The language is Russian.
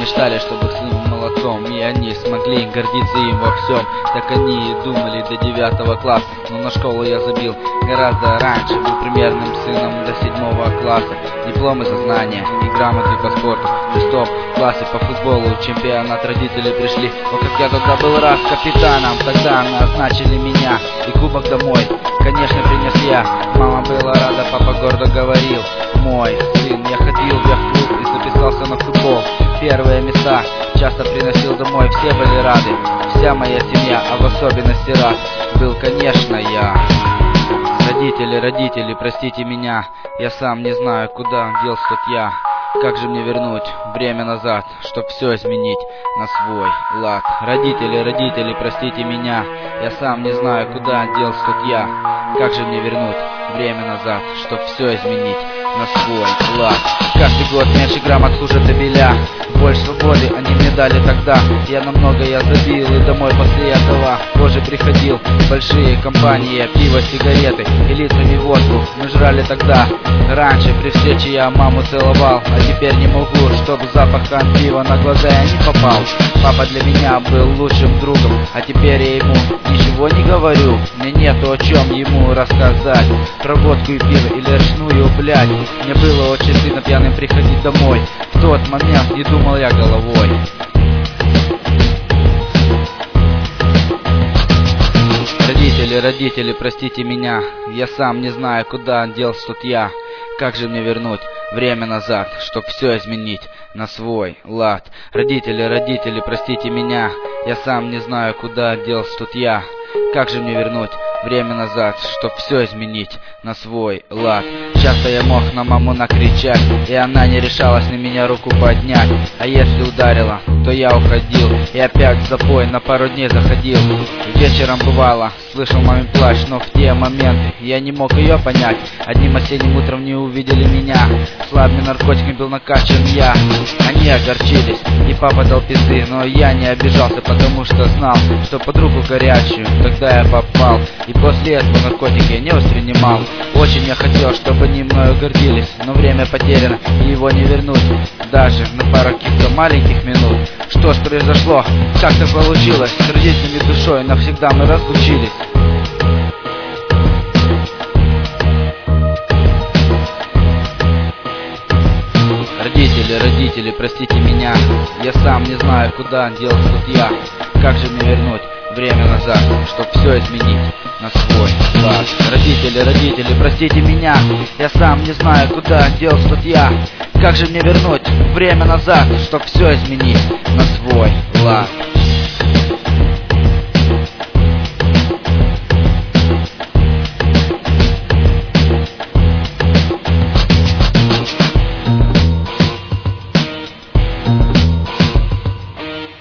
мечтали, чтобы их сын был молодцом, и они смогли гордиться им во всем. Так они и думали до 9 класса, но на школу я забил гораздо раньше. Был примерным сыном до 7 класса. Дипломы за знания и грамоты по спорту. В 6 классе по футболу чемпионат родители пришли. О, как я тогда был рад капитаном. Тогда назначили меня и кубок домой, конечно, принес я. Мама была рада, папа гордо говорил: мой сын, я ходил в яхт-клуб и записался на футбол. Первые места часто приносил домой, все были рады, вся моя семья, а в особенности рад был, конечно, я. Родители, простите меня, я сам не знаю, куда делся тот я. Как же мне вернуть время назад, чтоб все изменить на свой лад? Родители, простите меня, я сам не знаю, куда делся тот я. Как же мне вернуть время назад, чтоб все изменить на свой лад? Каждый год меньше грамм отслужат табеля, больше свободы они мне дали тогда. Я на многое забил и домой после этого позже приходил. Большие компании, пиво, сигареты и лицами водку мы жрали тогда. Раньше при встрече я маму целовал, а теперь не могу, чтобы запахом пива на глаза я не попал. Папа для меня был лучшим другом, а теперь я ему ничего не говорю. Мне нету о чем ему рассказать про водку и пиво или ручную, блядь. Мне было очень стыдно пьяным приходить домой. В тот момент не думал я головой. Родители, простите меня, я сам не знаю, куда делся тот я. Как же мне вернуть время назад, чтоб все изменить на свой лад? Родители, простите меня, я сам не знаю, куда делся тот я. Как же мне вернуть время назад, чтоб все изменить на свой лад? Часто я мог на маму накричать, и она не решалась на меня руку поднять. А если ударила, то я уходил и опять в запой на пару дней заходил. Вечером бывало, слышал мамин плач, но в те моменты я не мог ее понять. Одним осенним утром не увидели меня, слабыми наркотиками был накачан я. Они огорчились, и папа дал пизды, но я не обижался, потому что знал, что под руку горячую тогда я попал. И после этого наркотики я не воспринимал. Очень я хотел, чтобы они мною гордились, но время потеряно, и его не вернуть даже на пару каких-то маленьких минут. Что ж произошло? Как так получилось? С родителями душой навсегда мы разлучились. Родители, простите меня, я сам не знаю, куда делся тот я. Как же мне вернуть время назад, чтоб все изменить на свой лад? Родители, простите меня, я сам не знаю, куда делся тот я. Как же мне вернуть время назад, чтоб все изменить на свой лад?